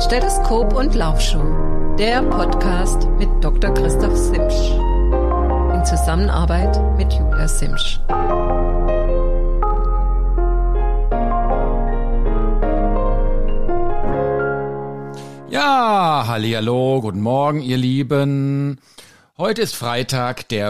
Stethoskop und Laufschuh, der Podcast mit Dr. Christoph Simsch. In Zusammenarbeit mit Julia Simsch. Ja, hallihallo, guten Morgen, ihr Lieben. Heute ist Freitag, der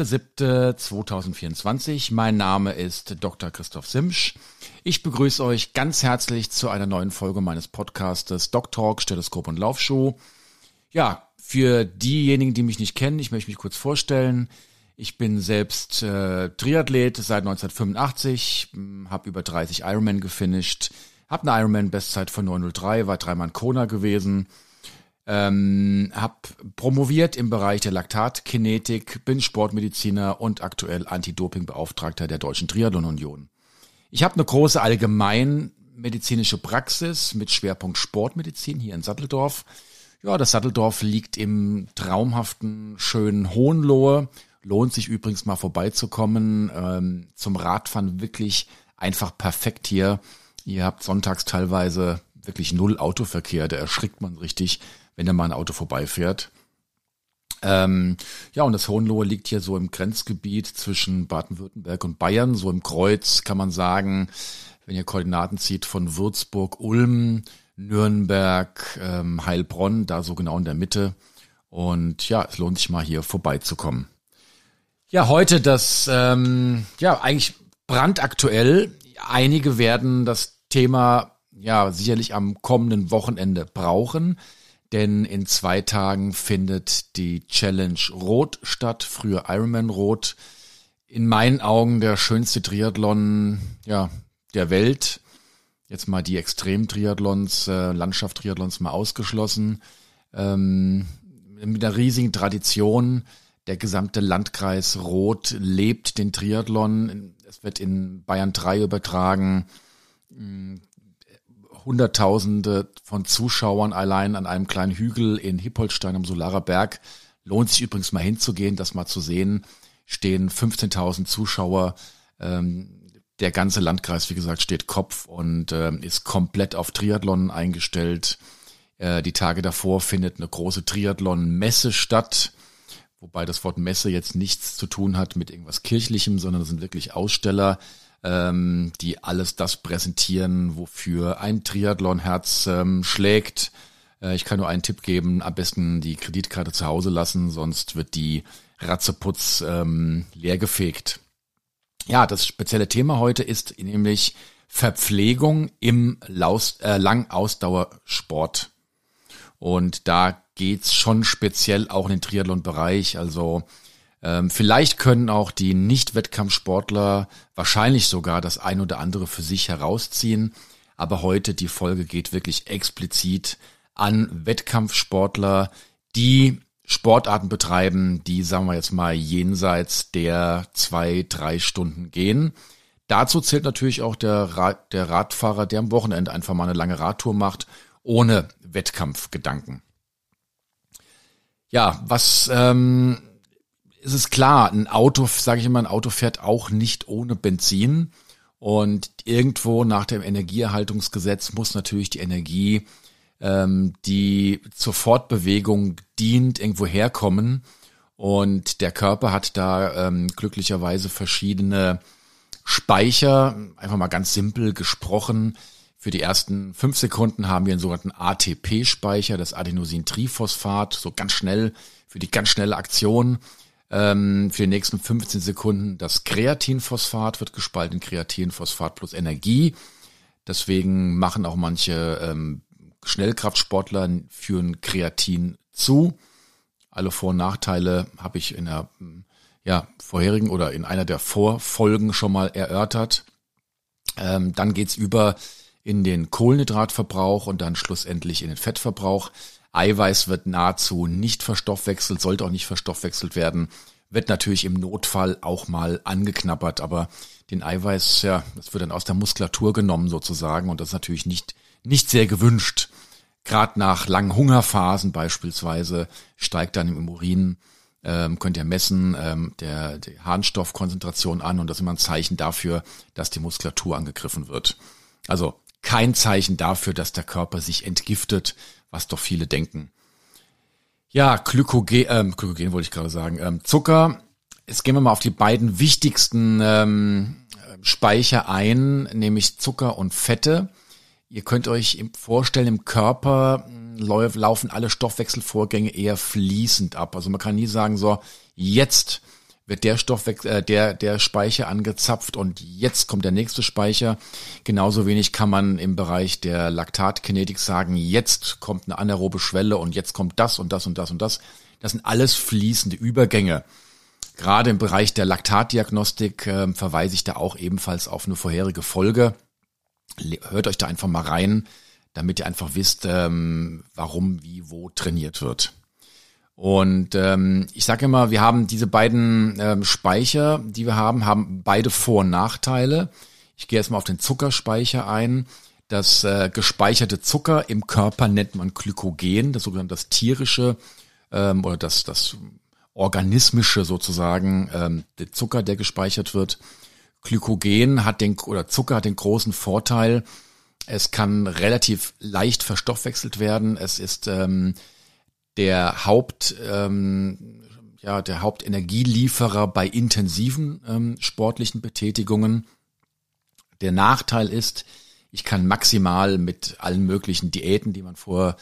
5.7.2024. Mein Name ist Dr. Christoph Simsch. Ich begrüße euch ganz herzlich zu einer neuen Folge meines Podcastes Doc Talk, Stethoskop und Laufschuh. Ja, für diejenigen, die mich nicht kennen, ich möchte mich kurz vorstellen. Ich bin selbst Triathlet seit 1985, habe über 30 Ironman gefinisht, habe eine Ironman-Bestzeit von 9:03, war dreimal in Kona gewesen, habe promoviert im Bereich der Laktatkinetik, bin Sportmediziner und aktuell Anti-Doping-Beauftragter der Deutschen Triathlon-Union. Ich habe eine große allgemeinmedizinische Praxis mit Schwerpunkt Sportmedizin hier in Satteldorf. Ja, das Satteldorf liegt im traumhaften, schönen Hohenlohe. Lohnt sich übrigens mal vorbeizukommen. Zum Radfahren wirklich einfach perfekt hier. Ihr habt sonntags teilweise wirklich null Autoverkehr. Da erschrickt man richtig, wenn da mal ein Auto vorbeifährt. Ja, und das Hohenlohe liegt hier so im Grenzgebiet zwischen Baden-Württemberg und Bayern, so im Kreuz kann man sagen, wenn ihr Koordinaten zieht von Würzburg, Ulm, Nürnberg, Heilbronn, da so genau in der Mitte. Und ja, es lohnt sich mal hier vorbeizukommen. Ja, heute das, eigentlich brandaktuell. Einige werden das Thema ja sicherlich am kommenden Wochenende brauchen. Denn in 2 Tagen findet die Challenge Rot statt, früher Ironman Rot. In meinen Augen der schönste Triathlon der Welt. Jetzt mal die Extrem-Triathlons, Landschaft-Triathlons mal ausgeschlossen. Mit einer riesigen Tradition. Der gesamte Landkreis Rot lebt den Triathlon. Es wird in Bayern 3 übertragen. Hunderttausende von Zuschauern allein an einem kleinen Hügel in Hippolstein am Solarer Berg. Lohnt sich übrigens mal hinzugehen, das mal zu sehen. Stehen 15.000 Zuschauer. Der ganze Landkreis, wie gesagt, steht Kopf und ist komplett auf Triathlon eingestellt. Die Tage davor findet eine große Triathlon-Messe statt. Wobei das Wort Messe jetzt nichts zu tun hat mit irgendwas Kirchlichem, sondern das sind wirklich Aussteller, die alles das präsentieren, wofür ein Triathlon-Herz schlägt. Ich kann nur einen Tipp geben, am besten die Kreditkarte zu Hause lassen, sonst wird die ratzeputz leergefegt. Ja, das spezielle Thema heute ist nämlich Verpflegung im Langausdauersport. Und da geht's schon speziell auch in den Triathlon-Bereich, also vielleicht können auch die Nicht-Wettkampfsportler wahrscheinlich sogar das ein oder andere für sich herausziehen. Aber heute die Folge geht wirklich explizit an Wettkampfsportler, die Sportarten betreiben, die, sagen wir jetzt mal, jenseits der 2-3 Stunden gehen. Dazu zählt natürlich auch der Radfahrer, der am Wochenende einfach mal eine lange Radtour macht, ohne Wettkampfgedanken. Ja, es ist klar, ein Auto fährt auch nicht ohne Benzin und irgendwo nach dem Energieerhaltungsgesetz muss natürlich die Energie, die zur Fortbewegung dient, irgendwo herkommen und der Körper hat da glücklicherweise verschiedene Speicher, einfach mal ganz simpel gesprochen. Für die ersten 5 Sekunden haben wir einen sogenannten ATP-Speicher, das Adenosintriphosphat, so ganz schnell, für die ganz schnelle Aktion. Für die nächsten 15 Sekunden das Kreatinphosphat wird gespalten in Kreatinphosphat plus Energie. Deswegen machen auch manche Schnellkraftsportler führen Kreatin zu. Alle Vor- und Nachteile habe ich in der vorherigen oder in einer der Vorfolgen schon mal erörtert. Dann geht's über in den Kohlenhydratverbrauch und dann schlussendlich in den Fettverbrauch. Eiweiß wird nahezu nicht verstoffwechselt, sollte auch nicht verstoffwechselt werden, wird natürlich im Notfall auch mal angeknabbert, aber den Eiweiß, das wird dann aus der Muskulatur genommen sozusagen und das ist natürlich nicht sehr gewünscht. Gerade nach langen Hungerphasen beispielsweise steigt dann im Urin, könnt ihr messen, die Harnstoffkonzentration an und das ist immer ein Zeichen dafür, dass die Muskulatur angegriffen wird. Also kein Zeichen dafür, dass der Körper sich entgiftet, was doch viele denken. Ja, Glykogen wollte ich gerade sagen. Zucker. Jetzt gehen wir mal auf die beiden wichtigsten Speicher ein, nämlich Zucker und Fette. Ihr könnt euch vorstellen, im Körper laufen alle Stoffwechselvorgänge eher fließend ab. Also man kann nie sagen, so jetzt wird der der Speicher angezapft und jetzt kommt der nächste Speicher. Genauso wenig kann man im Bereich der Laktatkinetik sagen, jetzt kommt eine anaerobe Schwelle und jetzt kommt das und das und das und das. Das sind alles fließende Übergänge. Gerade im Bereich der Laktatdiagnostik verweise ich da auch ebenfalls auf eine vorherige Folge. Hört euch da einfach mal rein, damit ihr einfach wisst, warum, wie, wo trainiert wird. Und ich sage immer, wir haben diese beiden Speicher, die wir haben beide Vor- und Nachteile. Ich gehe erstmal auf den Zuckerspeicher ein. Das gespeicherte Zucker im Körper nennt man Glykogen, das sogenannte das tierische oder das organismische sozusagen, der Zucker, der gespeichert wird. Glykogen Zucker hat den großen Vorteil, es kann relativ leicht verstoffwechselt werden. Es ist der Hauptenergielieferer bei intensiven sportlichen Betätigungen. Der Nachteil ist, ich kann maximal mit allen möglichen Diäten, die man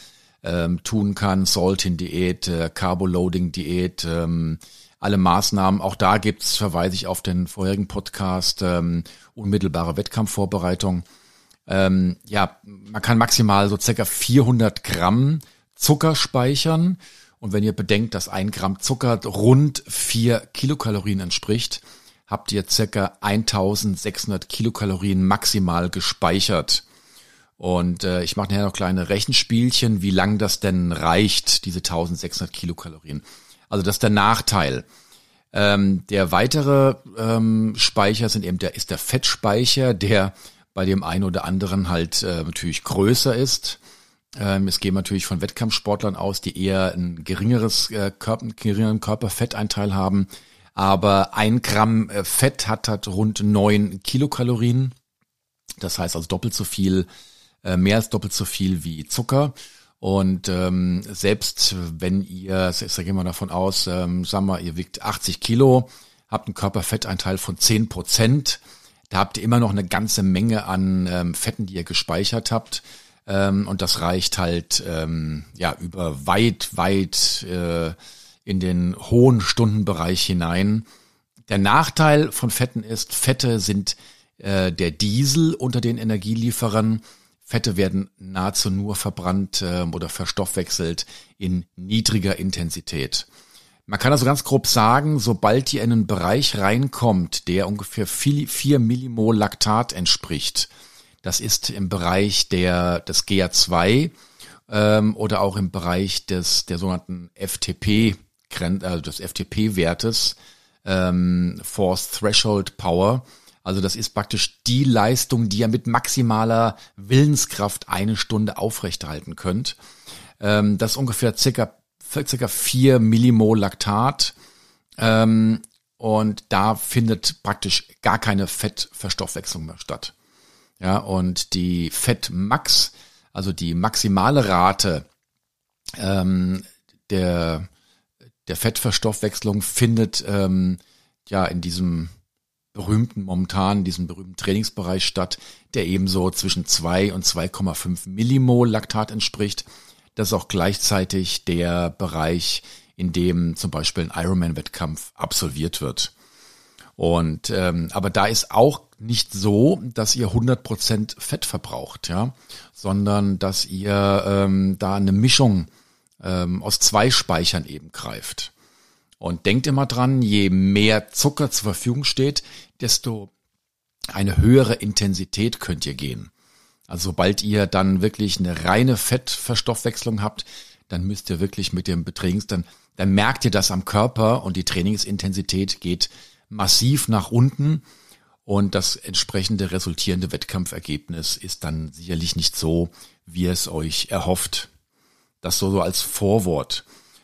tun kann, Salting-Diät, Carbo-Loading-Diät, alle Maßnahmen, auch da verweise ich auf den vorherigen Podcast, unmittelbare Wettkampfvorbereitung. Man kann maximal so circa 400 Gramm Zucker speichern. Und wenn ihr bedenkt, dass 1 Gramm Zucker rund 4 Kilokalorien entspricht, habt ihr circa 1600 Kilokalorien maximal gespeichert. Und ich mache nachher noch kleine Rechenspielchen, wie lang das denn reicht, diese 1600 Kilokalorien. Also das ist der Nachteil. Der weitere Speicher ist der Fettspeicher, der bei dem einen oder anderen halt natürlich größer ist. Es gehen natürlich von Wettkampfsportlern aus, die eher einen geringeren Körperfetteinteil haben. Aber 1 Gramm Fett hat rund 9 Kilokalorien. Das heißt also mehr als doppelt so viel wie Zucker. Und selbst wenn ihr, da gehen wir davon aus, sagen wir, ihr wiegt 80 Kilo, habt einen Körperfetteinteil von 10%, da habt ihr immer noch eine ganze Menge an Fetten, die ihr gespeichert habt. Und das reicht halt über weit in den hohen Stundenbereich hinein. Der Nachteil von Fetten ist, Fette sind der Diesel unter den Energielieferern. Fette werden nahezu nur verbrannt oder verstoffwechselt in niedriger Intensität. Man kann also ganz grob sagen, sobald ihr in einen Bereich reinkommt, der ungefähr 4 Millimol Laktat entspricht, das ist im Bereich des GA2 oder auch im Bereich der sogenannten FTP, also des FTP-Wertes, Force Threshold Power. Also das ist praktisch die Leistung, die ihr mit maximaler Willenskraft 1 Stunde aufrechterhalten könnt. Das ist ungefähr circa 4 Millimol Laktat. Und da findet praktisch gar keine Fettverstoffwechslung mehr statt. Ja, und die Fettmax, also die maximale Rate der Fettverstoffwechslung findet in diesem berühmten Trainingsbereich statt, der ebenso zwischen 2 und 2,5 Millimol Laktat entspricht. Das ist auch gleichzeitig der Bereich, in dem zum Beispiel ein Ironman-Wettkampf absolviert wird. Und aber da ist auch nicht so, dass ihr 100% Fett verbraucht, ja, sondern dass ihr da eine Mischung aus 2 Speichern eben greift. Und denkt immer dran, je mehr Zucker zur Verfügung steht, desto eine höhere Intensität könnt ihr gehen. Also sobald ihr dann wirklich eine reine Fettverstoffwechslung habt, dann müsst ihr wirklich mit dem dann merkt ihr das am Körper und die Trainingsintensität geht massiv nach unten und das entsprechende resultierende Wettkampfergebnis ist dann sicherlich nicht so, wie ihr es euch erhofft. Das so als Vorwort.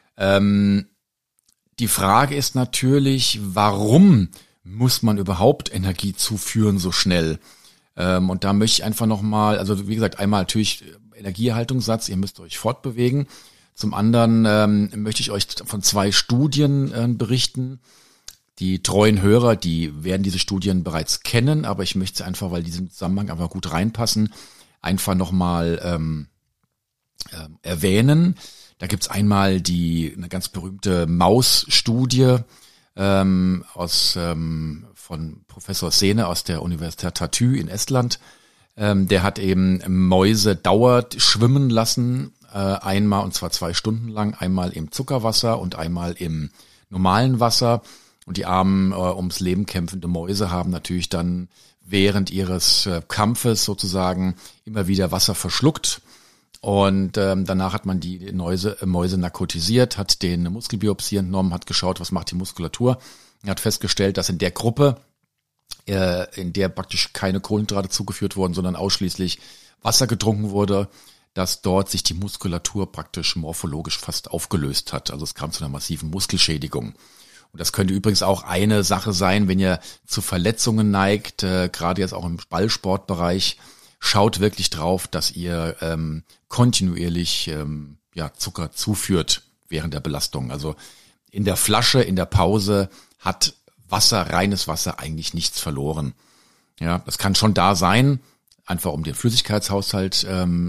Die Frage ist natürlich, warum muss man überhaupt Energie zuführen so schnell? Und da möchte ich einfach nochmal, also wie gesagt, einmal natürlich Energieerhaltungssatz, ihr müsst euch fortbewegen. Zum anderen möchte ich euch von 2 Studien berichten. Die treuen Hörer, die werden diese Studien bereits kennen, aber ich möchte sie einfach, weil die in diesen Zusammenhang einfach gut reinpassen, einfach nochmal erwähnen. Da gibt's einmal eine ganz berühmte Maus-Studie von Professor Sehne aus der Universität Tartu in Estland. Der hat eben Mäuse dauernd schwimmen lassen, einmal, und zwar 2 Stunden lang, einmal im Zuckerwasser und einmal im normalen Wasser. Und die armen, ums Leben kämpfende Mäuse haben natürlich dann während ihres Kampfes sozusagen immer wieder Wasser verschluckt. Und danach hat man die Mäuse narkotisiert, hat denen eine Muskelbiopsie entnommen, hat geschaut, was macht die Muskulatur. Er hat festgestellt, dass in der Gruppe, in der praktisch keine Kohlenhydrate zugeführt wurden, sondern ausschließlich Wasser getrunken wurde, dass dort sich die Muskulatur praktisch morphologisch fast aufgelöst hat. Also es kam zu einer massiven Muskelschädigung. Und das könnte übrigens auch eine Sache sein, wenn ihr zu Verletzungen neigt, gerade jetzt auch im Ballsportbereich. Schaut wirklich drauf, dass ihr kontinuierlich Zucker zuführt während der Belastung. Also in der Flasche, in der Pause hat reines Wasser eigentlich nichts verloren. Ja, das kann schon da sein, einfach um den Flüssigkeitshaushalt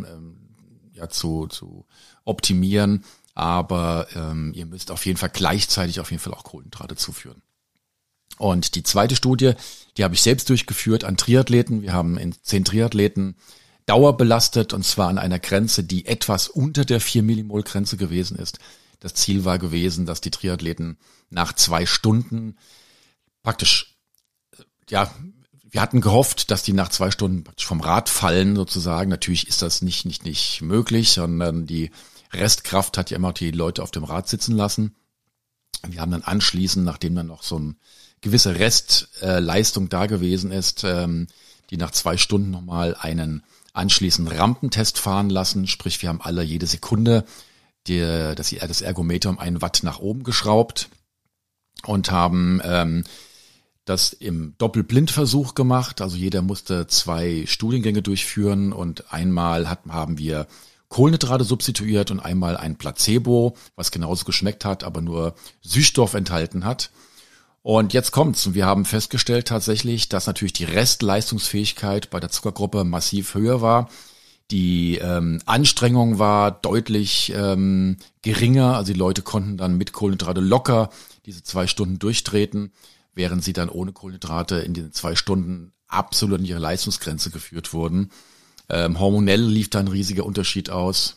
zu optimieren. Aber ihr müsst auf jeden Fall gleichzeitig auch Kohlenhydrate zuführen. Und die zweite Studie, die habe ich selbst durchgeführt an Triathleten. Wir haben 10 Triathleten dauerbelastet, und zwar an einer Grenze, die etwas unter der 4 Millimol Grenze gewesen ist. Das Ziel war gewesen, dass die Triathleten nach 2 Stunden praktisch, wir hatten gehofft, dass die nach 2 Stunden praktisch vom Rad fallen sozusagen. Natürlich ist das nicht möglich, sondern die Restkraft hat ja immer die Leute auf dem Rad sitzen lassen. Wir haben dann anschließend, nachdem dann noch so eine gewisse Restleistung da gewesen ist, die nach 2 Stunden nochmal einen anschließenden Rampentest fahren lassen. Sprich, wir haben alle jede Sekunde das Ergometer um 1 Watt nach oben geschraubt und haben das im Doppelblindversuch gemacht. Also jeder musste 2 Studiengänge durchführen, und einmal haben wir Kohlenhydrate substituiert und einmal ein Placebo, was genauso geschmeckt hat, aber nur Süßstoff enthalten hat. Und jetzt kommt's. Und wir haben festgestellt tatsächlich, dass natürlich die Restleistungsfähigkeit bei der Zuckergruppe massiv höher war. Die Anstrengung war deutlich geringer. Also die Leute konnten dann mit Kohlenhydrate locker diese 2 Stunden durchtreten, während sie dann ohne Kohlenhydrate in den 2 Stunden absolut an ihre Leistungsgrenze geführt wurden. Hormonell lief da ein riesiger Unterschied aus.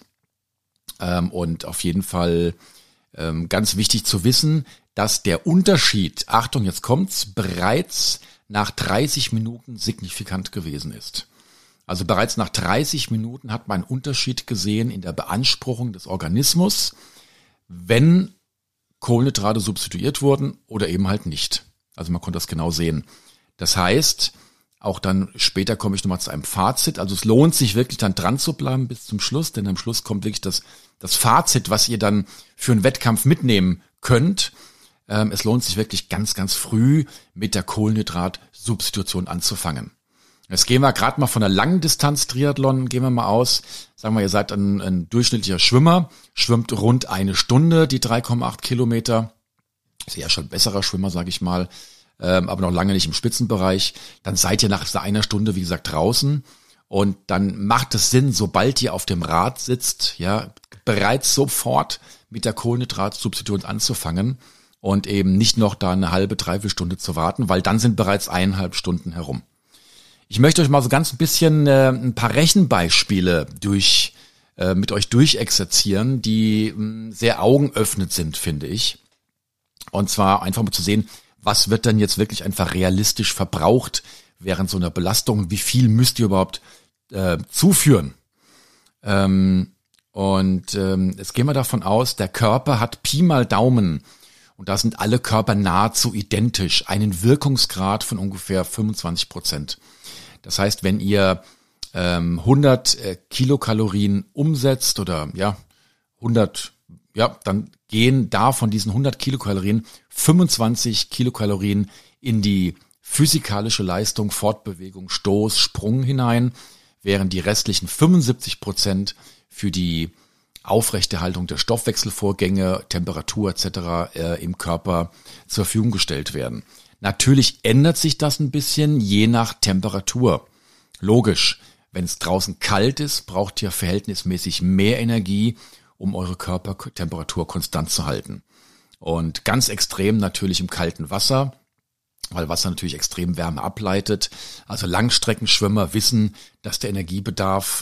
Und auf jeden Fall ganz wichtig zu wissen, dass der Unterschied, Achtung, jetzt kommt's, bereits nach 30 Minuten signifikant gewesen ist. Also bereits nach 30 Minuten hat man einen Unterschied gesehen in der Beanspruchung des Organismus, wenn Kohlenhydrate substituiert wurden oder eben halt nicht. Also man konnte das genau sehen. Das heißt, auch dann später komme ich nochmal zu einem Fazit. Also es lohnt sich wirklich dann dran zu bleiben bis zum Schluss, denn am Schluss kommt wirklich das Fazit, was ihr dann für einen Wettkampf mitnehmen könnt. Es lohnt sich wirklich ganz, ganz früh mit der Kohlenhydratsubstitution anzufangen. Jetzt gehen wir gerade mal von einer langen Distanz Triathlon, gehen wir mal aus. Sagen wir, ihr seid ein durchschnittlicher Schwimmer, schwimmt rund 1 Stunde die 3,8 Kilometer. Ist ja schon ein besserer Schwimmer, sage ich mal, aber noch lange nicht im Spitzenbereich. Dann seid ihr nach 1 Stunde, wie gesagt, draußen. Und dann macht es Sinn, sobald ihr auf dem Rad sitzt, ja, bereits sofort mit der Kohlenhydratsubstitution anzufangen und eben nicht noch da eine halbe, dreiviertel Stunde zu warten, weil dann sind bereits 1,5 Stunden herum. Ich möchte euch mal so ganz ein bisschen ein paar Rechenbeispiele mit euch durchexerzieren, die sehr augenöffnend sind, finde ich. Und zwar einfach mal zu sehen, was wird denn jetzt wirklich einfach realistisch verbraucht während so einer Belastung? Wie viel müsst ihr überhaupt zuführen? Es gehen wir davon aus, der Körper hat Pi mal Daumen, und da sind alle Körper nahezu identisch, einen Wirkungsgrad von ungefähr 25%. Das heißt, wenn ihr 100 Kilokalorien umsetzt oder 100, dann gehen da von diesen 100 Kilokalorien 25 Kilokalorien in die physikalische Leistung, Fortbewegung, Stoß, Sprung hinein, während die restlichen 75% für die Aufrechterhaltung der Stoffwechselvorgänge, Temperatur etc. Im Körper zur Verfügung gestellt werden. Natürlich ändert sich das ein bisschen je nach Temperatur. Logisch, wenn es draußen kalt ist, braucht ihr verhältnismäßig mehr Energie, um eure Körpertemperatur konstant zu halten. Und ganz extrem natürlich im kalten Wasser, weil Wasser natürlich extrem Wärme ableitet. Also Langstreckenschwimmer wissen, dass der Energiebedarf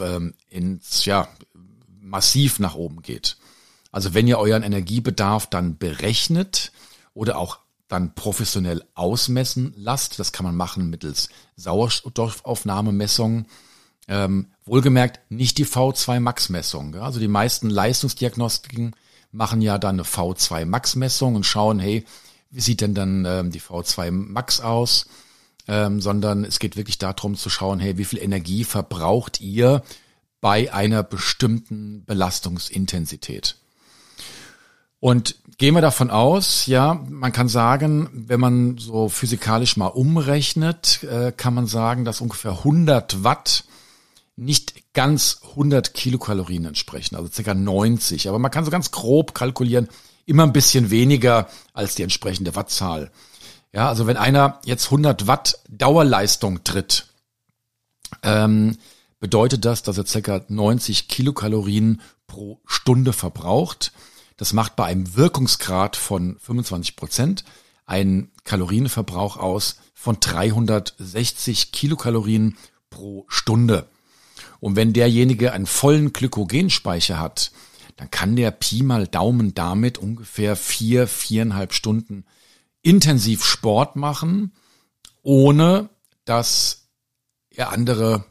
massiv nach oben geht. Also wenn ihr euren Energiebedarf dann berechnet oder auch dann professionell ausmessen lasst, das kann man machen mittels Sauerstoffaufnahmemessungen, wohlgemerkt nicht die V2 Max-Messung. Also die meisten Leistungsdiagnostiken machen ja dann eine V2 Max-Messung und schauen, hey, wie sieht denn dann die V2 Max aus? Sondern es geht wirklich darum zu schauen, hey, wie viel Energie verbraucht ihr bei einer bestimmten Belastungsintensität? Und gehen wir davon aus, ja, man kann sagen, wenn man so physikalisch mal umrechnet, kann man sagen, dass ungefähr 100 Watt nicht ganz 100 Kilokalorien entsprechen, also ca. 90. Aber man kann so ganz grob kalkulieren, immer ein bisschen weniger als die entsprechende Wattzahl. Ja, also wenn einer jetzt 100 Watt Dauerleistung tritt, bedeutet das, dass er ca. 90 Kilokalorien pro Stunde verbraucht. Das macht bei einem Wirkungsgrad von 25% einen Kalorienverbrauch aus von 360 Kilokalorien pro Stunde. Und wenn derjenige einen vollen Glykogenspeicher hat, dann kann der Pi mal Daumen damit ungefähr 4,5 Stunden intensiv Sport machen, ohne dass er andere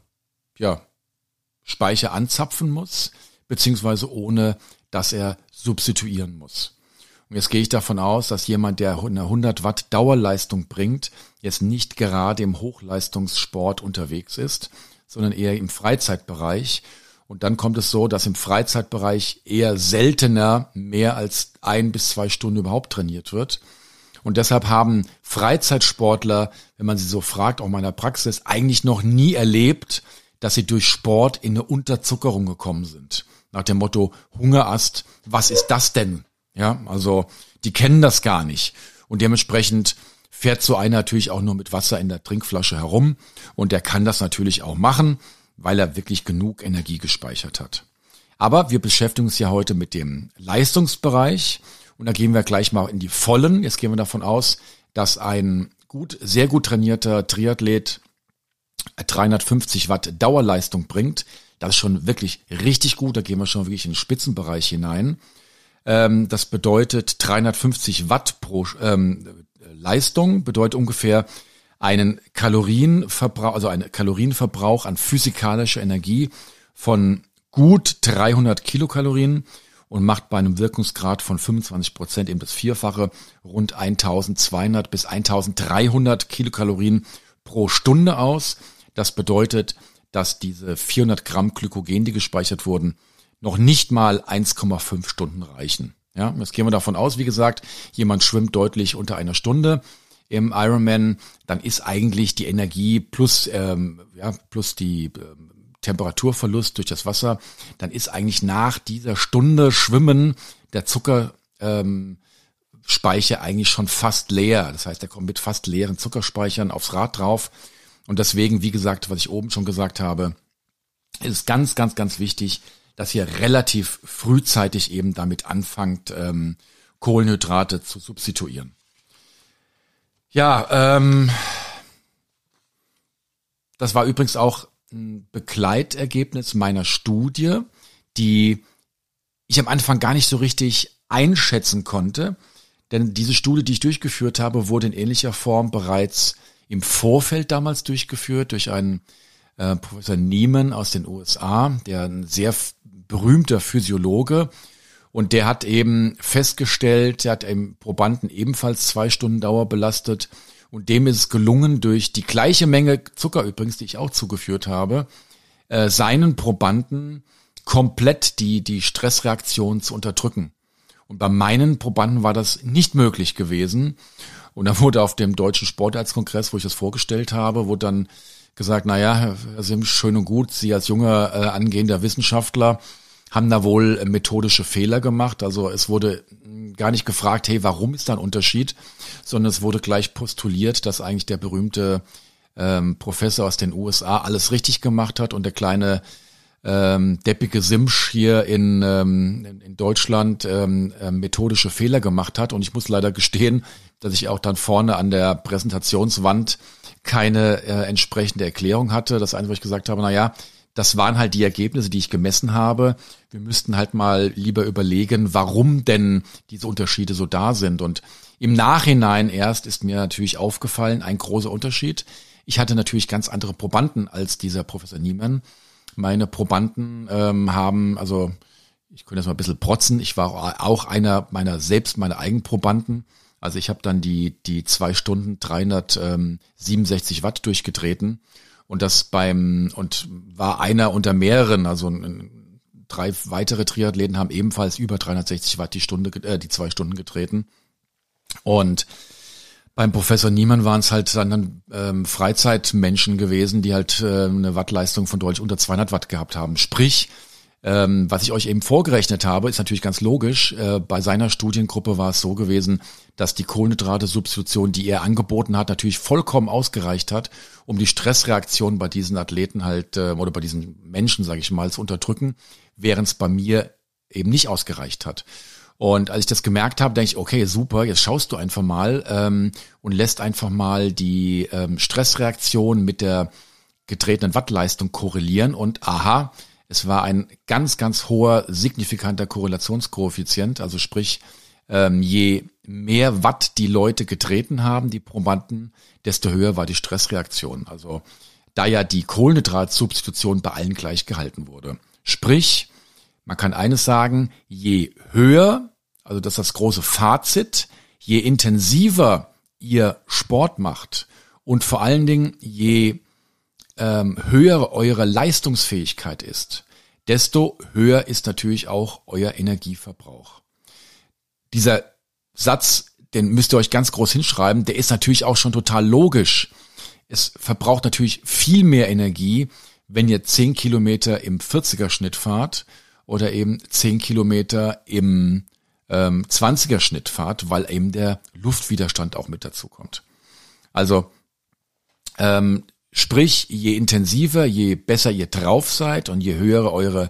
Speicher anzapfen muss, beziehungsweise ohne dass er substituieren muss. Und jetzt gehe ich davon aus, dass jemand, der eine 100 Watt Dauerleistung bringt, jetzt nicht gerade im Hochleistungssport unterwegs ist, sondern eher im Freizeitbereich. Und dann kommt es so, dass im Freizeitbereich eher seltener mehr als 1 bis 2 Stunden überhaupt trainiert wird. Und deshalb haben Freizeitsportler, wenn man sie so fragt, auch in meiner Praxis, eigentlich noch nie erlebt, dass sie durch Sport in eine Unterzuckerung gekommen sind. Nach dem Motto, Hungerast, was ist das denn? Ja, also die kennen das gar nicht. Und dementsprechend fährt so einer natürlich auch nur mit Wasser in der Trinkflasche herum. Und der kann das natürlich auch machen, weil er wirklich genug Energie gespeichert hat. Aber wir beschäftigen uns ja heute mit dem Leistungsbereich. Und da gehen wir gleich mal in die Vollen. Jetzt gehen wir davon aus, dass ein sehr gut trainierter Triathlet 350 Watt Dauerleistung bringt. Das ist schon wirklich richtig gut. Da gehen wir schon wirklich in den Spitzenbereich hinein. Das bedeutet 350 Watt pro Leistung, bedeutet ungefähr einen Kalorienverbrauch an physikalischer Energie von gut 300 Kilokalorien und macht bei einem Wirkungsgrad von 25% eben das Vierfache, rund 1200 bis 1300 Kilokalorien pro Stunde aus. Das bedeutet, dass diese 400 Gramm Glykogen, die gespeichert wurden, noch nicht mal 1,5 Stunden reichen. Ja, jetzt gehen wir davon aus, wie gesagt, jemand schwimmt deutlich unter einer Stunde im Ironman, dann ist eigentlich die Energie plus die Temperaturverlust durch das Wasser, dann ist eigentlich nach dieser Stunde Schwimmen der Zuckerspeicher eigentlich schon fast leer. Das heißt, er kommt mit fast leeren Zuckerspeichern aufs Rad drauf. Und deswegen, wie gesagt, was ich oben schon gesagt habe, ist es ganz, ganz, ganz wichtig, dass ihr relativ frühzeitig eben damit anfangt, Kohlenhydrate zu substituieren. Ja, das war übrigens auch ein Begleitergebnis meiner Studie, die ich am Anfang gar nicht so richtig einschätzen konnte. Denn diese Studie, die ich durchgeführt habe, wurde in ähnlicher Form bereits im Vorfeld damals durchgeführt durch einen Professor Nieman aus den USA, der ein sehr berühmter Physiologe, und der hat eben festgestellt, der hat eben Probanden ebenfalls 2 Stunden Dauer belastet und dem ist es gelungen, durch die gleiche Menge Zucker übrigens, die ich auch zugeführt habe, seinen Probanden komplett die Stressreaktion zu unterdrücken. Und bei meinen Probanden war das nicht möglich gewesen. Und da wurde auf dem Deutschen Sportarztkongress, wo ich das vorgestellt habe, wurde dann gesagt, naja, Herr Simsch, schön und gut, Sie als junger angehender Wissenschaftler haben da wohl methodische Fehler gemacht. Also es wurde gar nicht gefragt, hey, warum ist da ein Unterschied, sondern es wurde gleich postuliert, dass eigentlich der berühmte Professor aus den USA alles richtig gemacht hat und der kleine deppige Simsch hier in Deutschland methodische Fehler gemacht hat. Und ich muss leider gestehen, dass ich auch dann vorne an der Präsentationswand keine entsprechende Erklärung hatte. Das Einzige, was ich gesagt habe, naja, das waren halt die Ergebnisse, die ich gemessen habe. Wir müssten halt mal lieber überlegen, warum denn diese Unterschiede so da sind. Und im Nachhinein erst ist mir natürlich aufgefallen, ein großer Unterschied. Ich hatte natürlich ganz andere Probanden als dieser Professor Niemann. Meine Probanden haben, also ich könnte jetzt mal ein bisschen protzen, ich war auch einer meiner Eigenprobanden. Also ich habe dann die 2 Stunden 367 Watt durchgetreten und und war einer unter mehreren, also 3 weitere Triathleten haben ebenfalls über 360 Watt die 2 Stunden getreten. Und beim Professor Niemann waren es halt dann Freizeitmenschen gewesen, die halt eine Wattleistung von deutlich unter 200 Watt gehabt haben. Sprich, was ich euch eben vorgerechnet habe, ist natürlich ganz logisch. Bei seiner Studiengruppe war es so gewesen, dass die Kohlenhydrate-Substitution, die er angeboten hat, natürlich vollkommen ausgereicht hat, um die Stressreaktion bei diesen Athleten halt oder bei diesen Menschen, sage ich mal, zu unterdrücken, während es bei mir eben nicht ausgereicht hat. Und als ich das gemerkt habe, denke ich, okay, super, jetzt schaust du einfach mal und lässt einfach mal die Stressreaktion mit der getretenen Wattleistung korrelieren und aha, es war ein ganz, ganz hoher, signifikanter Korrelationskoeffizient, also sprich, je mehr Watt die Leute getreten haben, die Probanden, desto höher war die Stressreaktion. Also da ja die Kohlenhydratsubstitution bei allen gleich gehalten wurde. Sprich, man kann eines sagen, je höher, also das ist das große Fazit, je intensiver ihr Sport macht und vor allen Dingen je höher eure Leistungsfähigkeit ist, desto höher ist natürlich auch euer Energieverbrauch. Dieser Satz, den müsst ihr euch ganz groß hinschreiben, der ist natürlich auch schon total logisch. Es verbraucht natürlich viel mehr Energie, wenn ihr 10 Kilometer im 40er Schnitt fahrt oder eben 10 Kilometer im 20er Schnitt fahrt, weil eben der Luftwiderstand auch mit dazu kommt. Also sprich, je intensiver, je besser ihr drauf seid und je höher eure,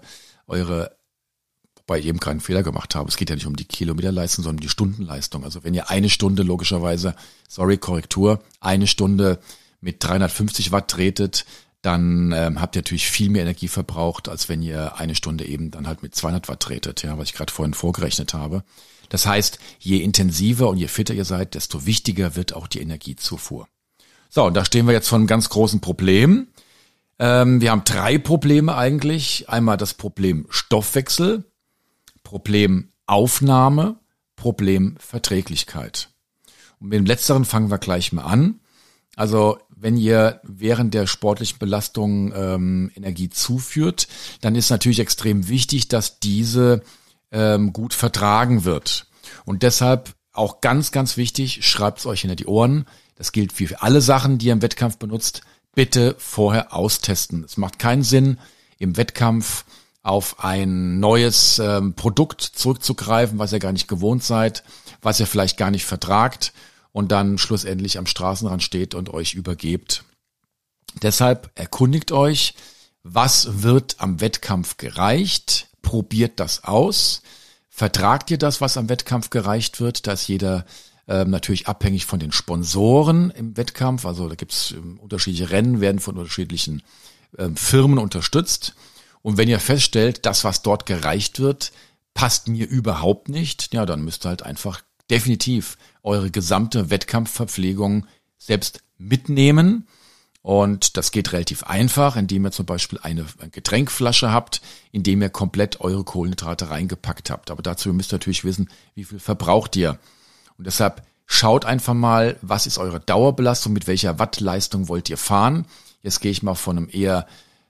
wobei ich eben keinen Fehler gemacht habe, es geht ja nicht um die Kilometerleistung, sondern um die Stundenleistung. Also wenn ihr eine Stunde logischerweise, Korrektur, eine Stunde mit 350 Watt tretet, dann habt ihr natürlich viel mehr Energie verbraucht, als wenn ihr eine Stunde eben dann halt mit 200 Watt tretet, ja, was ich gerade vorhin vorgerechnet habe. Das heißt, je intensiver und je fitter ihr seid, desto wichtiger wird auch die Energiezufuhr. So, und da stehen wir jetzt vor einem ganz großen Problem. Wir haben 3 Probleme eigentlich. Einmal das Problem Stoffwechsel, Problem Aufnahme, Problem Verträglichkeit. Und mit dem Letzteren fangen wir gleich mal an. Also wenn ihr während der sportlichen Belastung Energie zuführt, dann ist natürlich extrem wichtig, dass diese gut vertragen wird. Und deshalb auch ganz, ganz wichtig, schreibt es euch hinter die Ohren. Das gilt für alle Sachen, die ihr im Wettkampf benutzt. Bitte vorher austesten. Es macht keinen Sinn, im Wettkampf auf ein neues Produkt zurückzugreifen, was ihr gar nicht gewohnt seid, was ihr vielleicht gar nicht vertragt und dann schlussendlich am Straßenrand steht und euch übergebt. Deshalb erkundigt euch, was wird am Wettkampf gereicht, probiert das aus, vertragt ihr das, was am Wettkampf gereicht wird, da ist jeder natürlich abhängig von den Sponsoren im Wettkampf, also da gibt's unterschiedliche Rennen, werden von unterschiedlichen Firmen unterstützt und wenn ihr feststellt, das, was dort gereicht wird, passt mir überhaupt nicht, ja, dann müsst ihr halt einfach definitiv eure gesamte Wettkampfverpflegung selbst mitnehmen. Und das geht relativ einfach, indem ihr zum Beispiel eine Getränkflasche habt, in dem ihr komplett eure Kohlenhydrate reingepackt habt. Aber dazu müsst ihr natürlich wissen, wie viel verbraucht ihr. Und deshalb schaut einfach mal, was ist eure Dauerbelastung, mit welcher Wattleistung wollt ihr fahren. Jetzt gehe ich mal von einem eher,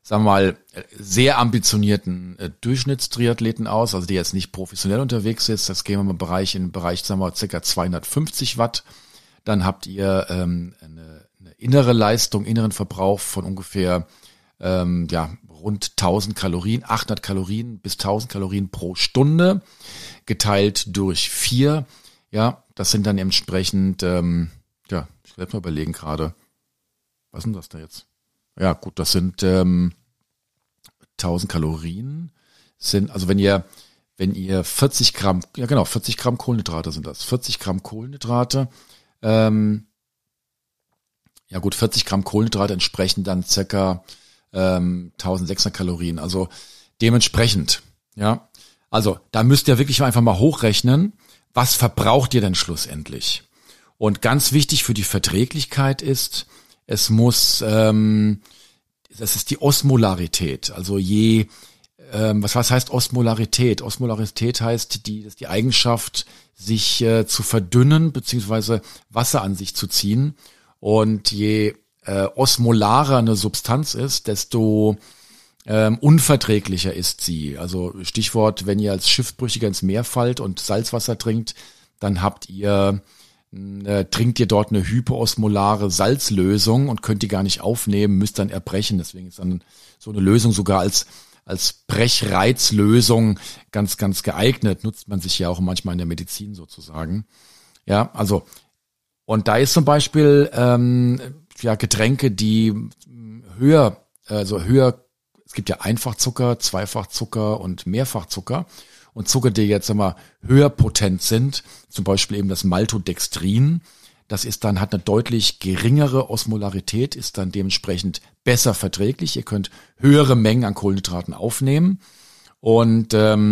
sagen wir mal, sehr ambitionierten Durchschnittstriathleten aus, also die jetzt nicht professionell unterwegs ist. Das gehen wir mal in den Bereich, sagen wir mal, ca. 250 Watt. Dann habt ihr eine innere Leistung, inneren Verbrauch von ungefähr rund 1000 Kalorien, 800 Kalorien bis 1000 Kalorien pro Stunde, geteilt durch 4. Ja, das sind dann entsprechend, ich werde mal überlegen gerade, was sind das da jetzt? Ja, gut, das sind 1000 Kalorien sind, also wenn ihr 40 Gramm, 40 Gramm Kohlenhydrate sind das, 40 Gramm Kohlenhydrate, 40 Gramm Kohlenhydrate entsprechen dann circa 1600 Kalorien, also dementsprechend, ja, also da müsst ihr wirklich einfach mal hochrechnen, was verbraucht ihr denn schlussendlich? Und ganz wichtig für die Verträglichkeit ist, es muss, das ist die Osmolarität. Also was heißt Osmolarität? Osmolarität heißt die Eigenschaft, sich zu verdünnen beziehungsweise Wasser an sich zu ziehen. Und je osmolarer eine Substanz ist, desto unverträglicher ist sie. Also Stichwort, wenn ihr als Schiffbrüchiger ins Meer fallt und Salzwasser trinkt, dann trinkt ihr dort eine hyperosmolare Salzlösung und könnt die gar nicht aufnehmen, müsst dann erbrechen. Deswegen ist dann so eine Lösung sogar als Brechreizlösung ganz, ganz geeignet. Nutzt man sich ja auch manchmal in der Medizin sozusagen. Ja, also, und da ist zum Beispiel Getränke, die höher, es gibt ja Einfachzucker, Zweifachzucker und Mehrfachzucker. Und Zucker, die jetzt höher potent sind, zum Beispiel eben das Maltodextrin, das hat eine deutlich geringere Osmolarität, ist dann dementsprechend besser verträglich. Ihr könnt höhere Mengen an Kohlenhydraten aufnehmen und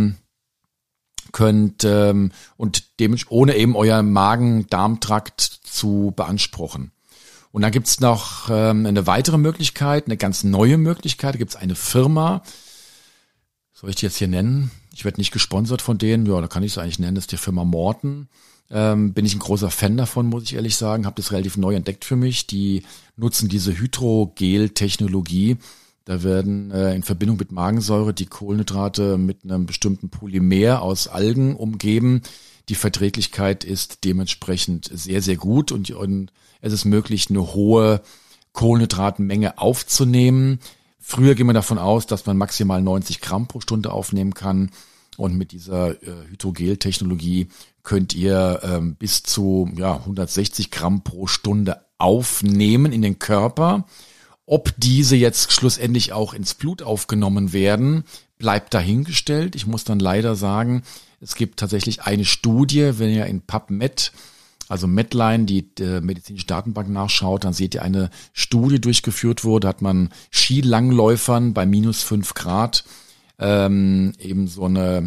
ohne eben euer Magen-Darm-Trakt zu beanspruchen. Und dann gibt's noch eine weitere Möglichkeit, eine ganz neue Möglichkeit. Da gibt's eine Firma, soll ich die jetzt hier nennen? Ich werde nicht gesponsert von denen. Ja, da kann ich es eigentlich nennen. Das ist die Firma Morten. Bin ich ein großer Fan davon, muss ich ehrlich sagen. Habe das relativ neu entdeckt für mich. Die nutzen diese Hydrogel-Technologie. Da werden in Verbindung mit Magensäure die Kohlenhydrate mit einem bestimmten Polymer aus Algen umgeben. Die Verträglichkeit ist dementsprechend sehr, sehr gut und es ist möglich, eine hohe Kohlenhydratmenge aufzunehmen. Früher ging man davon aus, dass man maximal 90 Gramm pro Stunde aufnehmen kann. Und mit dieser Hydrogel-Technologie könnt ihr bis zu 160 Gramm pro Stunde aufnehmen in den Körper. Ob diese jetzt schlussendlich auch ins Blut aufgenommen werden, bleibt dahingestellt. Ich muss dann leider sagen, es gibt tatsächlich eine Studie, wenn ihr in PubMed, also Medline, die medizinische Datenbank nachschaut, dann seht ihr eine Studie durchgeführt wurde, hat man Skilangläufern bei -5 Grad eben so eine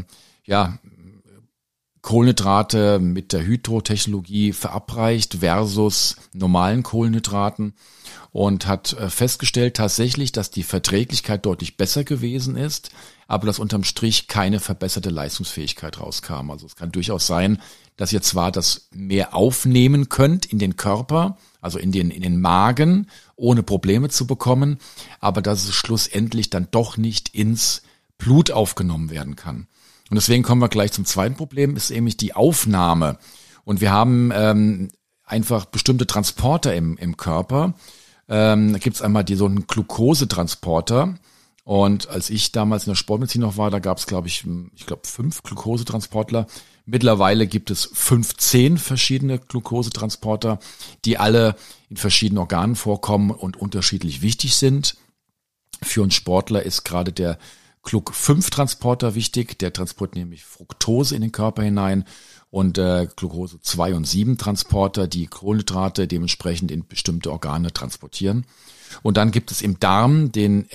Kohlenhydrate mit der Hydrotechnologie verabreicht versus normalen Kohlenhydraten und hat festgestellt tatsächlich, dass die Verträglichkeit deutlich besser gewesen ist, aber dass unterm Strich keine verbesserte Leistungsfähigkeit rauskam. Also es kann durchaus sein, dass ihr zwar das mehr aufnehmen könnt in den Körper, also in den Magen, ohne Probleme zu bekommen, aber dass es schlussendlich dann doch nicht ins Blut aufgenommen werden kann. Und deswegen kommen wir gleich zum zweiten Problem, ist nämlich die Aufnahme. Und wir haben einfach bestimmte Transporter im Körper. Da gibt's einmal so einen Glukosetransporter. Und als ich damals in der Sportmedizin noch war, da gab's, glaube ich 5 Glukosetransportler. Mittlerweile gibt es 15 verschiedene Glukosetransporter, die alle in verschiedenen Organen vorkommen und unterschiedlich wichtig sind. Für uns Sportler ist gerade der Gluc-5-Transporter wichtig, der transportiert nämlich Fructose in den Körper hinein und Glucose 2 und 7 Transporter, die Kohlenhydrate dementsprechend in bestimmte Organe transportieren. Und dann gibt es im Darm den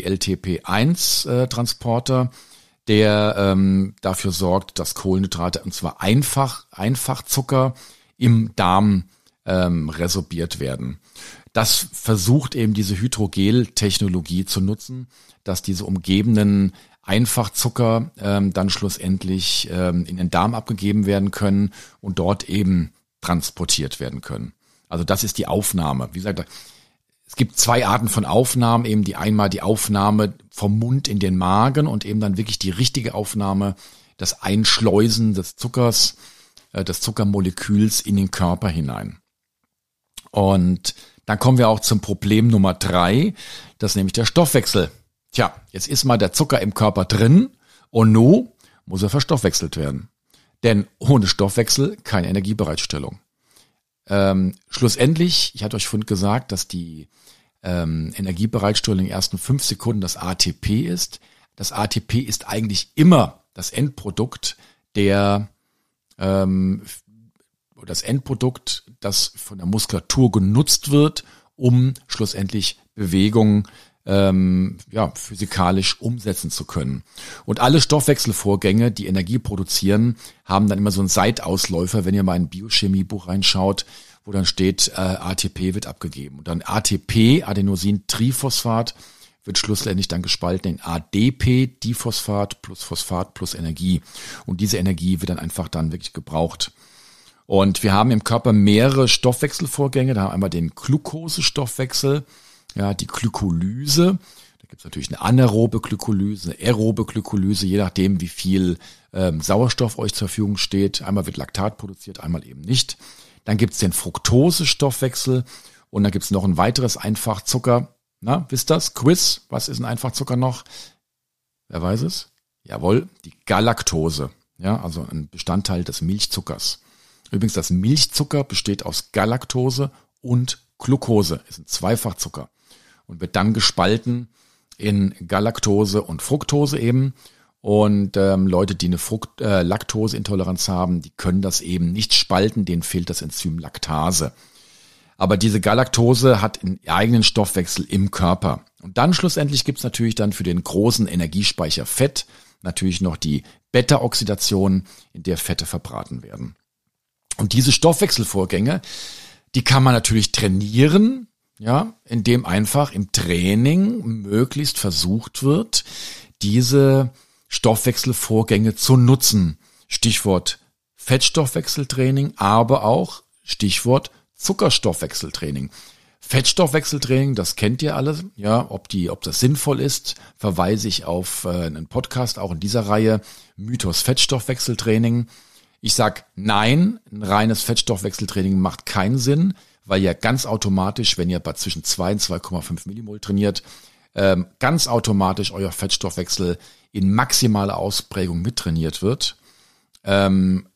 SGLTP1 der dafür sorgt, dass Kohlenhydrate, und zwar Einfachzucker, im Darm resorbiert werden. Das versucht eben diese Hydrogel-Technologie zu nutzen, dass diese umgebenden Einfachzucker dann schlussendlich in den Darm abgegeben werden können und dort eben transportiert werden können. Also das ist die Aufnahme. Wie gesagt, es gibt zwei Arten von Aufnahmen, eben die einmal die Aufnahme vom Mund in den Magen und eben dann wirklich die richtige Aufnahme, das Einschleusen des Zuckers, des Zuckermoleküls in den Körper hinein. Und dann kommen wir auch zum Problem Nummer 3, das ist nämlich der Stoffwechsel. Tja, jetzt ist mal der Zucker im Körper drin und nun muss er verstoffwechselt werden. Denn ohne Stoffwechsel keine Energiebereitstellung. Schlussendlich, ich hatte euch vorhin gesagt, dass die Energiebereitstellung in den ersten 5 Sekunden das ATP ist. Das ATP ist eigentlich immer das Endprodukt das von der Muskulatur genutzt wird, um schlussendlich Bewegung physikalisch umsetzen zu können. Und alle Stoffwechselvorgänge, die Energie produzieren, haben dann immer so einen Seitausläufer, wenn ihr mal in ein Biochemiebuch reinschaut, wo dann steht, ATP wird abgegeben. Und dann ATP, Adenosintriphosphat, wird schlussendlich dann gespalten in ADP, Diphosphat plus Energie. Und diese Energie wird dann einfach dann wirklich gebraucht. Und wir haben im Körper mehrere Stoffwechselvorgänge. Da haben wir einmal den Glukosestoffwechsel, ja, die Glykolyse. Da gibt es natürlich eine anaerobe Glykolyse, eine aerobe Glykolyse, je nachdem, wie viel Sauerstoff euch zur Verfügung steht. Einmal wird Laktat produziert, einmal eben nicht. Dann gibt es den Fructosestoffwechsel und dann gibt es noch ein weiteres Einfachzucker. Na, wisst das? Quiz, was ist ein Einfachzucker noch? Wer weiß es? Jawohl, die Galaktose, ja, also ein Bestandteil des Milchzuckers. Übrigens, das Milchzucker besteht aus Galaktose und Glucose, ist ein Zweifachzucker und wird dann gespalten in Galaktose und Fructose eben. Und Leute, die eine Laktoseintoleranz haben, die können das eben nicht spalten, denen fehlt das Enzym Laktase. Aber diese Galaktose hat einen eigenen Stoffwechsel im Körper. Und dann schlussendlich gibt's natürlich dann für den großen Energiespeicher Fett natürlich noch die Beta-Oxidation, in der Fette verbraten werden. Und diese Stoffwechselvorgänge, die kann man natürlich trainieren, ja, indem einfach im Training möglichst versucht wird, diese Stoffwechselvorgänge zu nutzen. Stichwort Fettstoffwechseltraining, aber auch Stichwort Zuckerstoffwechseltraining. Fettstoffwechseltraining, das kennt ihr alle, ja, ob das sinnvoll ist, verweise ich auf einen Podcast, auch in dieser Reihe, Mythos Fettstoffwechseltraining. Ich sag nein, ein reines Fettstoffwechseltraining macht keinen Sinn, weil ja ganz automatisch, wenn ihr bei zwischen 2 und 2,5 Millimol trainiert, ganz automatisch euer Fettstoffwechsel in maximaler Ausprägung mittrainiert wird. Training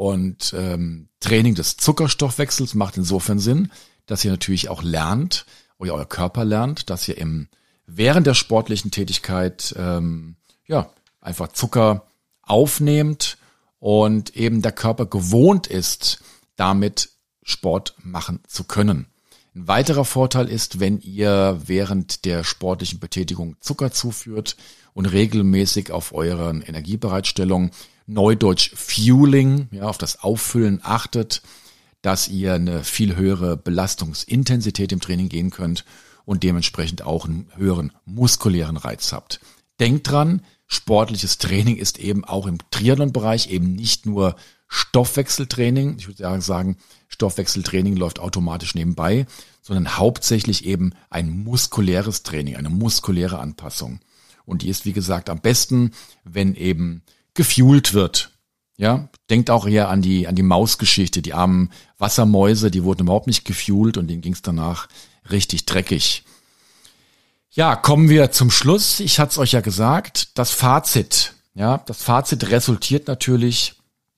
des Zuckerstoffwechsels macht insofern Sinn, dass ihr natürlich auch lernt, oder euer Körper lernt, dass ihr während der sportlichen Tätigkeit einfach Zucker aufnehmt und eben der Körper gewohnt ist, damit Sport machen zu können. Ein weiterer Vorteil ist, wenn ihr während der sportlichen Betätigung Zucker zuführt und regelmäßig auf euren Energiebereitstellung, neudeutsch Fueling, ja, auf das Auffüllen achtet, dass ihr eine viel höhere Belastungsintensität im Training gehen könnt und dementsprechend auch einen höheren muskulären Reiz habt. Denkt dran, sportliches Training ist eben auch im Triathlon-Bereich eben nicht nur Stoffwechseltraining, ich würde sagen, Stoffwechseltraining läuft automatisch nebenbei, sondern hauptsächlich eben ein muskuläres Training, eine muskuläre Anpassung. Und die ist, wie gesagt, am besten, wenn eben gefuelt wird. Ja, denkt auch eher an die Mausgeschichte, die armen Wassermäuse, die wurden überhaupt nicht gefuelt und denen ging es danach richtig dreckig. Ja, kommen wir zum Schluss. Ich hatte es euch ja gesagt, das Fazit. Ja, das Fazit resultiert natürlich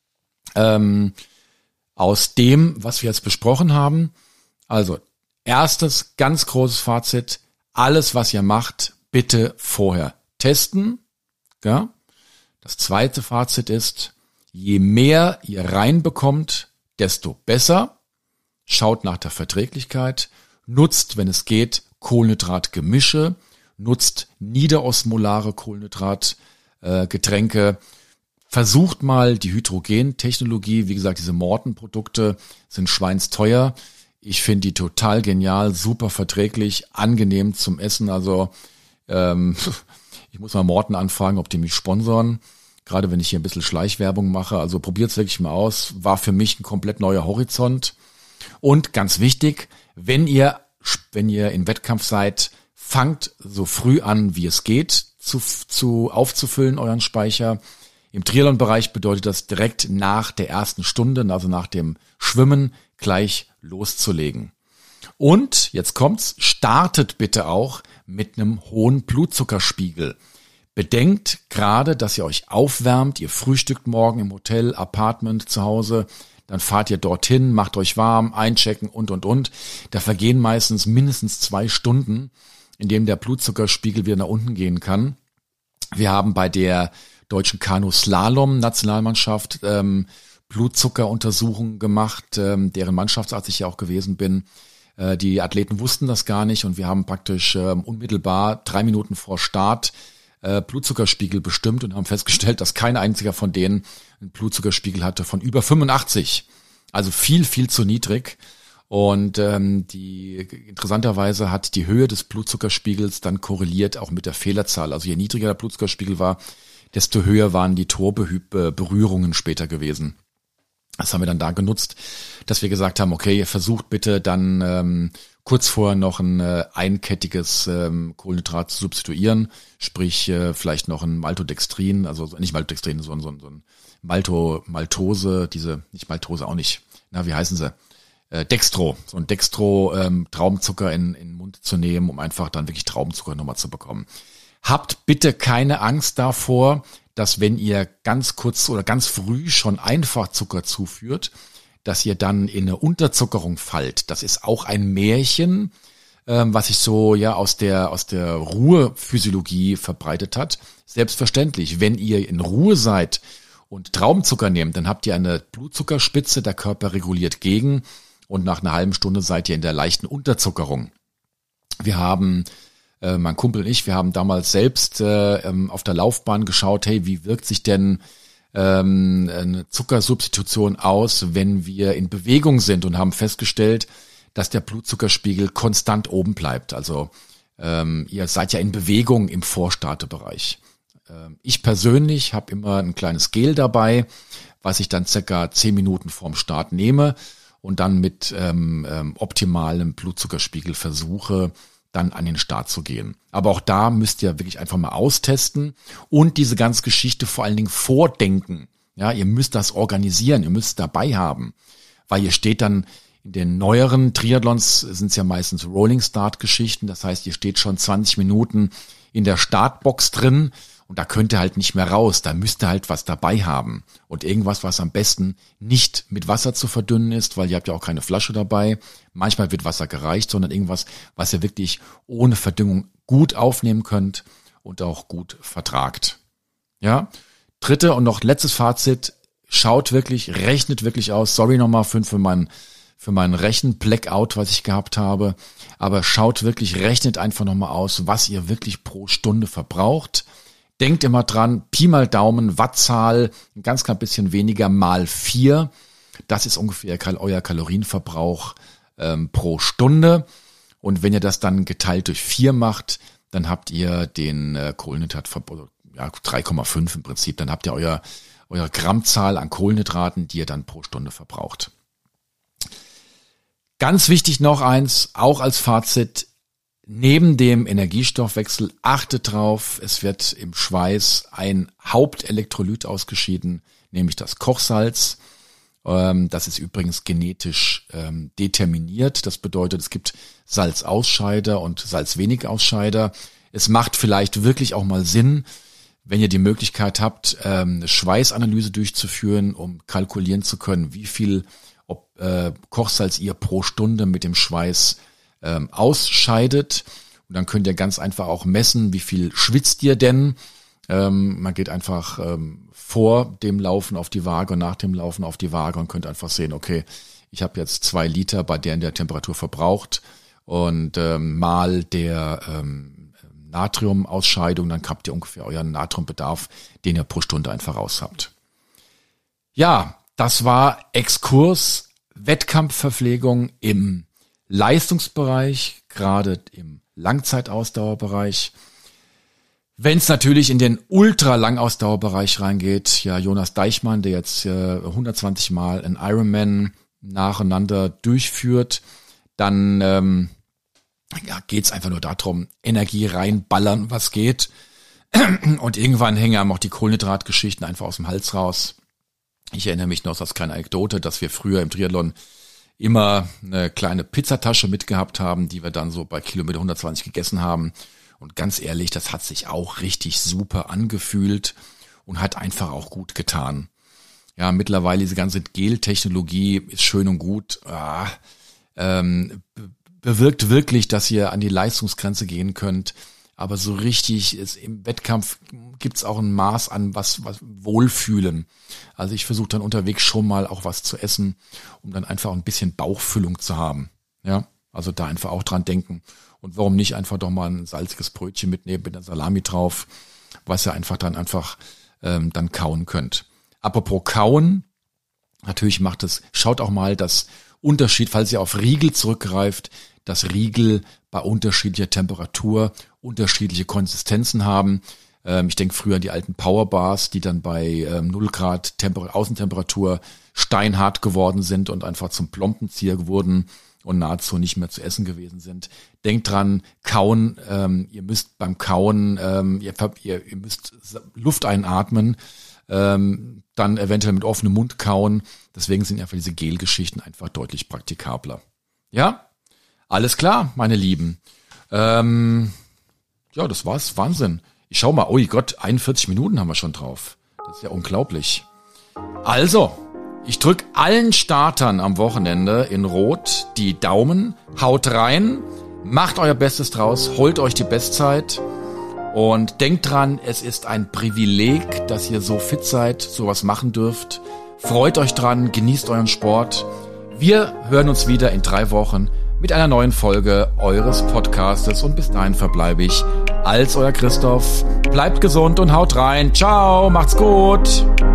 aus dem, was wir jetzt besprochen haben. Also, erstes, ganz großes Fazit. Alles, was ihr macht, bitte vorher testen. Ja? Das zweite Fazit ist, je mehr ihr reinbekommt, desto besser. Schaut nach der Verträglichkeit. Nutzt, wenn es geht, Kohlenhydratgemische. Nutzt niederosmolare Kohlenhydratgetränke. Versucht mal die Hydrogentechnologie. Wie gesagt, diese Morten-Produkte sind schweinsteuer. Ich finde die total genial, super verträglich, angenehm zum Essen. Also ich muss mal Morten anfragen, ob die mich sponsoren. Gerade wenn ich hier ein bisschen Schleichwerbung mache. Also probiert's wirklich mal aus. War für mich ein komplett neuer Horizont. Und ganz wichtig, wenn ihr wenn ihr im Wettkampf seid, fangt so früh an, wie es geht, aufzufüllen euren Speicher. Im Triathlon-Bereich bedeutet das direkt nach der ersten Stunde, also nach dem Schwimmen, gleich loszulegen. Und, jetzt kommt's, startet bitte auch mit einem hohen Blutzuckerspiegel. Bedenkt gerade, dass ihr euch aufwärmt, ihr frühstückt morgen im Hotel, Apartment, zu Hause, dann fahrt ihr dorthin, macht euch warm, einchecken und. Da vergehen meistens mindestens 2 Stunden, in dem der Blutzuckerspiegel wieder nach unten gehen kann. Wir haben bei der deutschen Kanu-Slalom-Nationalmannschaft Blutzuckeruntersuchungen gemacht, deren Mannschaftsarzt ich ja auch gewesen bin. Die Athleten wussten das gar nicht und wir haben praktisch unmittelbar 3 Minuten vor Start Blutzuckerspiegel bestimmt und haben festgestellt, dass kein einziger von denen einen Blutzuckerspiegel hatte von über 85. Also viel, viel zu niedrig. Und interessanterweise hat die Höhe des Blutzuckerspiegels dann korreliert auch mit der Fehlerzahl. Also je niedriger der Blutzuckerspiegel war, desto höher waren die Torberührungen später gewesen. Das haben wir dann da genutzt, dass wir gesagt haben, okay, ihr versucht bitte dann kurz vorher noch ein einkettiges Kohlenhydrat zu substituieren, sprich vielleicht noch ein Maltodextrin, also nicht Maltodextrin, sondern so ein Maltose, nicht Maltose auch nicht, wie heißen sie? Dextro, so ein Traubenzucker in den Mund zu nehmen, um einfach dann wirklich Traubenzucker nochmal zu bekommen. Habt bitte keine Angst davor, dass wenn ihr ganz kurz oder ganz früh schon Einfachzucker zuführt, dass ihr dann in eine Unterzuckerung fallt. Das ist auch ein Märchen, was sich so aus der Ruhephysiologie verbreitet hat. Selbstverständlich, wenn ihr in Ruhe seid und Traubenzucker nehmt, dann habt ihr eine Blutzuckerspitze, der Körper reguliert gegen und nach einer halben Stunde seid ihr in der leichten Unterzuckerung. Wir haben, mein Kumpel und ich, wir haben damals selbst auf der Laufbahn geschaut, hey, wie wirkt sich denn eine Zuckersubstitution aus, wenn wir in Bewegung sind, und haben festgestellt, dass der Blutzuckerspiegel konstant oben bleibt. Also ihr seid ja in Bewegung im Vorstartebereich. Ich persönlich habe immer ein kleines Gel dabei, was ich dann circa 10 Minuten vorm Start nehme und dann mit optimalem Blutzuckerspiegel versuche, dann an den Start zu gehen. Aber auch da müsst ihr wirklich einfach mal austesten und diese ganze Geschichte vor allen Dingen vordenken. Ja, ihr müsst das organisieren, ihr müsst es dabei haben, weil ihr steht dann in den neueren Triathlons, sind es ja meistens Rolling Start Geschichten, das heißt, ihr steht schon 20 Minuten in der Startbox drin und da könnt ihr halt nicht mehr raus, da müsst ihr halt was dabei haben und irgendwas, was am besten nicht mit Wasser zu verdünnen ist, weil ihr habt ja auch keine Flasche dabei, manchmal wird Wasser gereicht, sondern irgendwas, was ihr wirklich ohne Verdünnung gut aufnehmen könnt und auch gut vertragt. Ja, dritte und noch letztes Fazit, rechnet wirklich aus, sorry nochmal für meinen Rechen-Blackout, was ich gehabt habe, aber rechnet einfach nochmal aus, was ihr wirklich pro Stunde verbraucht. Denkt immer dran, Pi mal Daumen, Wattzahl, ein ganz klein bisschen weniger mal 4. Das ist ungefähr euer Kalorienverbrauch pro Stunde. Und wenn ihr das dann geteilt durch 4 macht, dann habt ihr den Kohlenhydratverbrauch, 3,5 im Prinzip. Dann habt ihr eure Grammzahl an Kohlenhydraten, die ihr dann pro Stunde verbraucht. Ganz wichtig noch eins, auch als Fazit, neben dem Energiestoffwechsel achtet drauf, es wird im Schweiß ein Hauptelektrolyt ausgeschieden, nämlich das Kochsalz. Das ist übrigens genetisch determiniert. Das bedeutet, es gibt Salzausscheider und Salzwenigausscheider. Es macht vielleicht wirklich auch mal Sinn, wenn ihr die Möglichkeit habt, eine Schweißanalyse durchzuführen, um kalkulieren zu können, wie viel Kochsalz ihr pro Stunde mit dem Schweiß ausscheidet. Und dann könnt ihr ganz einfach auch messen, wie viel schwitzt ihr denn. Man geht einfach vor dem Laufen auf die Waage und nach dem Laufen auf die Waage und könnt einfach sehen, okay, ich habe jetzt 2 Liter bei der in der Temperatur verbraucht und mal der Natriumausscheidung, dann habt ihr ungefähr euren Natriumbedarf, den ihr pro Stunde einfach raus habt. Ja, das war Exkurs Wettkampfverpflegung im Leistungsbereich, gerade im Langzeitausdauerbereich. Wenn es natürlich in den Ultra-Langausdauerbereich reingeht, ja, Jonas Deichmann, der jetzt 120 Mal einen Ironman nacheinander durchführt, dann ja, geht's einfach nur darum, Energie reinballern, was geht. Und irgendwann hängen einem auch die Kohlenhydratgeschichten einfach aus dem Hals raus. Ich erinnere mich noch als kleine Anekdote, dass wir früher im Triathlon immer eine kleine Pizzatasche mitgehabt haben, die wir dann so bei Kilometer 120 gegessen haben. Und ganz ehrlich, das hat sich auch richtig super angefühlt und hat einfach auch gut getan. Ja, mittlerweile diese ganze Gel-Technologie ist schön und gut, bewirkt wirklich, dass ihr an die Leistungsgrenze gehen könnt. Aber so richtig ist im Wettkampf gibt's auch ein Maß an was Wohlfühlen. Also ich versuche dann unterwegs schon mal auch was zu essen, um dann einfach ein bisschen Bauchfüllung zu haben. Ja, also da einfach auch dran denken. Und warum nicht einfach doch mal ein salziges Brötchen mitnehmen mit einer Salami drauf, was ihr einfach dann kauen könnt. Apropos kauen, natürlich schaut auch mal das Unterschied, falls ihr auf Riegel zurückgreift, dass Riegel bei unterschiedlicher Temperatur unterschiedliche Konsistenzen haben. Ich denke früher an die alten Powerbars, die dann bei 0 Grad Außentemperatur steinhart geworden sind und einfach zum Plombenzieher wurden und nahezu nicht mehr zu essen gewesen sind. Denkt dran, kauen, ihr müsst beim Kauen, ihr müsst Luft einatmen, dann eventuell mit offenem Mund kauen. Deswegen sind einfach diese Gelgeschichten einfach deutlich praktikabler. Ja? Alles klar, meine Lieben. Ja, das war's. Wahnsinn. Ich schau mal, oh Gott, 41 Minuten haben wir schon drauf. Das ist ja unglaublich. Also, ich drück allen Startern am Wochenende in Rot die Daumen. Haut rein, macht euer Bestes draus, holt euch die Bestzeit und denkt dran, es ist ein Privileg, dass ihr so fit seid, sowas machen dürft. Freut euch dran, genießt euren Sport. Wir hören uns wieder in 3 Wochen mit einer neuen Folge eures Podcastes und bis dahin verbleibe ich als euer Christoph. Bleibt gesund und haut rein. Ciao, macht's gut.